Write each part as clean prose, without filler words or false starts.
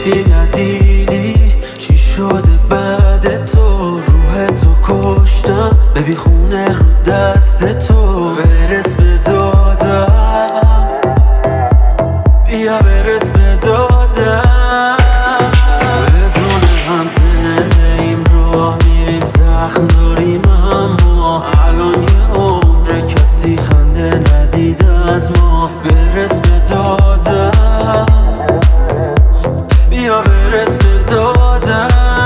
گفتی ندیدی چی شده بعد تو، روح تو کشتم ببی خونه رو دست تو. برس به دادم، بیا برس به دادم. بدون هم زنده ایم، راه میریم زخم داریم، اما الان یه عمره کسی خنده ندید از ما. برس به دادم، بیا برس به دادم.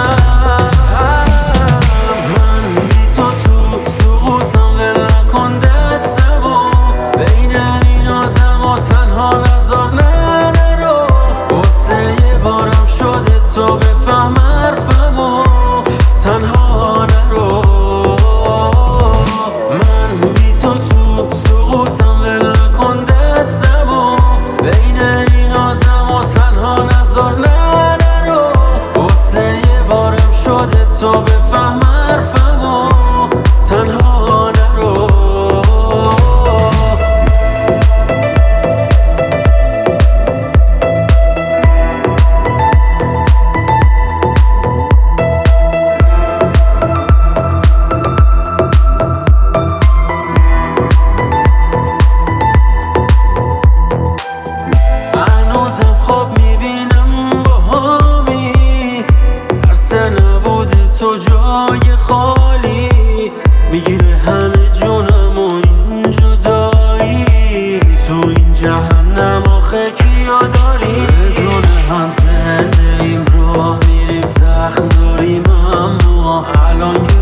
من بی تو سقوطم، ول نکن دستمو بین این آدم و تنها نذار نرو. واسه یه بارم شده تو بفهم حرفمو، تنها نرو. من بی تو سقوطم، ول نکن دستمو بین این آدم و تنها نذار نرو. واسه یه بارم شده تو بفهم حرفمو، تنها نرو. هنوزم خواب میبینم با همی، ترس نبوده تو جای خالیت، میگیره همه جونم و این جدایی. تو این جهنم آخه کیا داری؟ بدون هم زنده ایم، راه میریم زخم داریم، اما الان